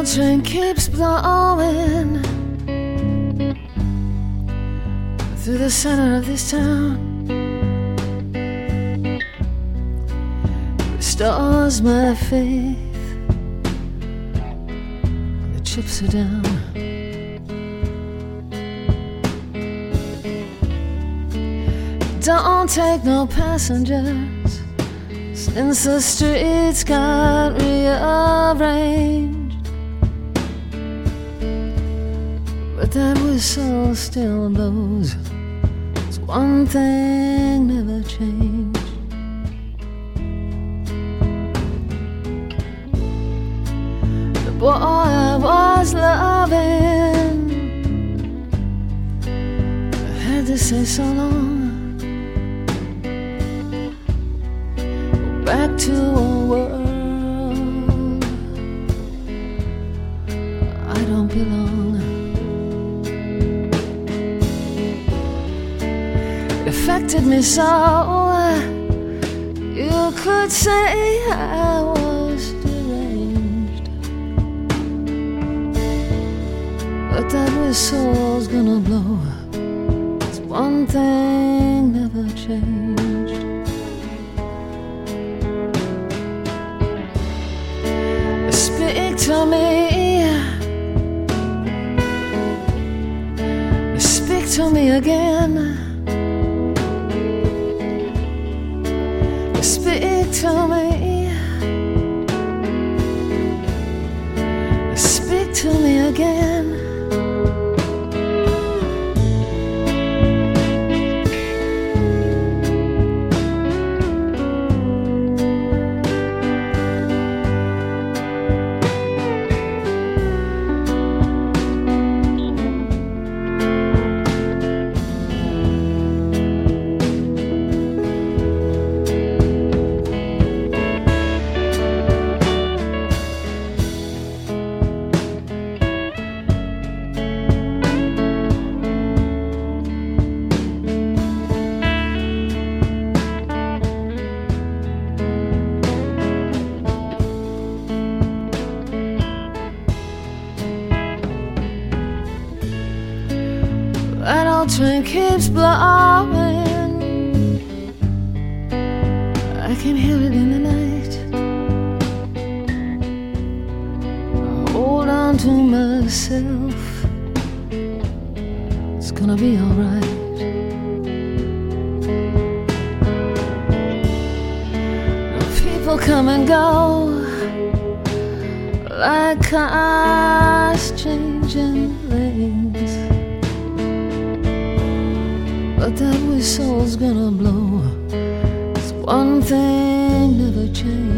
old train keeps blowing through the center of this town. Restores my faith when the chips are down. Don't take no passengers since the streets got rearranged. But that whistle still blows. It's one thing never changed. The boy I was loving, I had to say so long. Back to a world I don't belong. It affected me so, you could say I was deranged. But that whistle's gonna blow. It's one thing never changed. Speak to me, speak to me again. Speak to me, speak to me again. That old train keeps blowing, I can hear it in the night. I hold on to myself, it's gonna be alright. People come and go like cars changing lanes. But that whistle's gonna blow. It's one thing never changed.